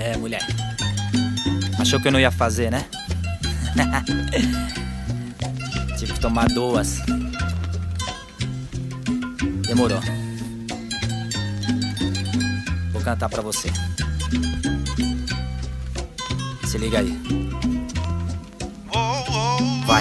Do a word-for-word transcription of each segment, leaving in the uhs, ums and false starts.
É, mulher, achou que eu não ia fazer, né? Tive que tomar duas. Demorou. Vou cantar pra você. Se liga aí. Vai.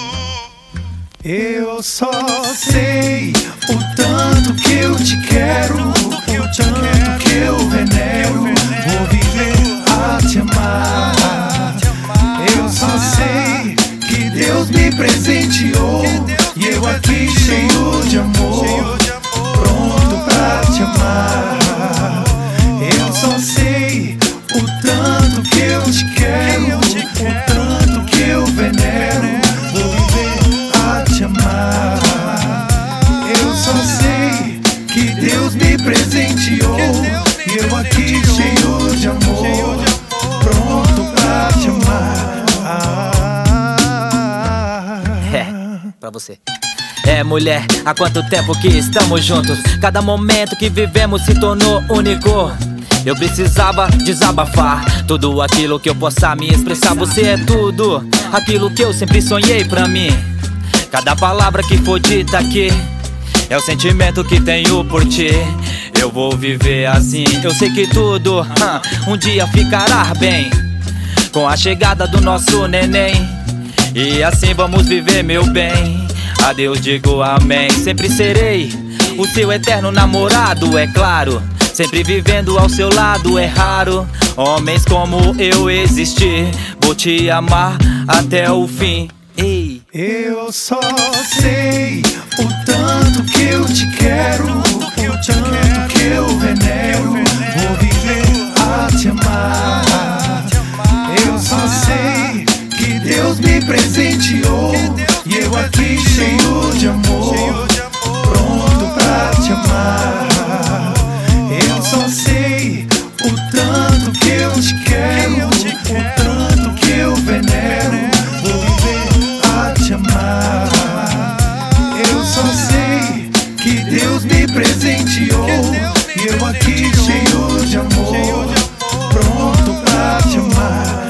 Eu só sei o tanto que eu te quero, o tanto que eu venero. Vou viver a te amar. Eu só sei que Deus me presenteou e eu aqui cheio de amor, pronto pra te amar. Eu só sei o tanto que eu te quero, o tanto que eu venero. Vou viver a te amar. Eu só sei que Deus me presenteou e eu aqui cheio de amor, pronto pra te amar. É, pra você. É, mulher, há quanto tempo que estamos juntos? Cada momento que vivemos se tornou único. Eu precisava desabafar tudo aquilo que eu possa me expressar. Você é tudo aquilo que eu sempre sonhei pra mim. Cada palavra que for dita aqui é o sentimento que tenho por ti. Eu vou viver assim. Eu sei que tudo uh, um dia ficará bem com a chegada do nosso neném. E assim vamos viver, meu bem. A Deus digo amém. Sempre serei o seu eterno namorado, é claro. Sempre vivendo ao seu lado, é raro homens como eu existir. Vou te amar até o fim. Ei. Eu só sei o tanto que eu te quero, o tanto que eu venero. Vou viver a te amar. Eu só sei que Deus me presenteou e eu aqui cheio de amor, pronto pra te amar. Eu só sei o tanto que eu te quero, o tanto que eu venero. Vou viver a te amar. Eu só sei que Deus me presenteou e eu aqui cheio de amor, pronto pra te amar.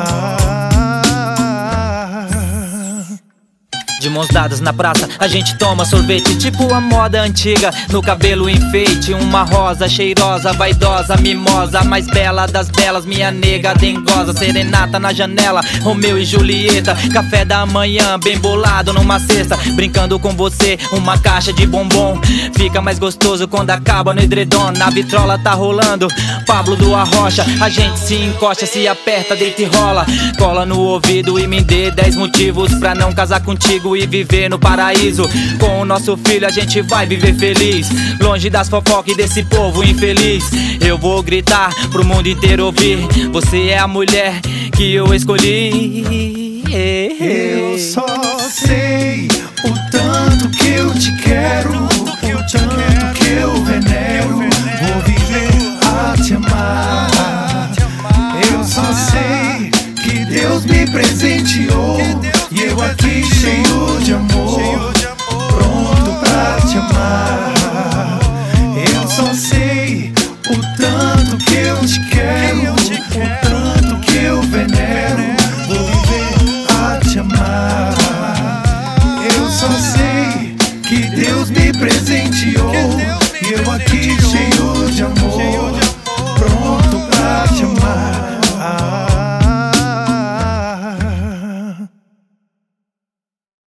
De mãos dadas na praça, a gente toma sorvete, tipo a moda antiga. No cabelo enfeite, uma rosa cheirosa, vaidosa, mimosa, mais bela das belas, minha nega dengosa. Serenata na janela, Romeu e Julieta. Café da manhã, bem bolado numa cesta. Brincando com você, uma caixa de bombom. Fica mais gostoso quando acaba no edredom. Na vitrola tá rolando Pablo do Arrocha. A gente se encosta, se aperta, deita e rola. Cola no ouvido e me dê dez motivos pra não casar contigo e viver no paraíso. Com o nosso filho a gente vai viver feliz, longe das fofocas e desse povo infeliz. Eu vou gritar pro mundo inteiro ouvir: você é a mulher que eu escolhi. Eu só sei o tanto que eu te quero, o tanto que eu venero. Vou viver a te amar. Eu só sei que Deus me presenteou e eu aqui cheio de amor, pronto pra te amar. Eu só sei o tanto que eu te quero.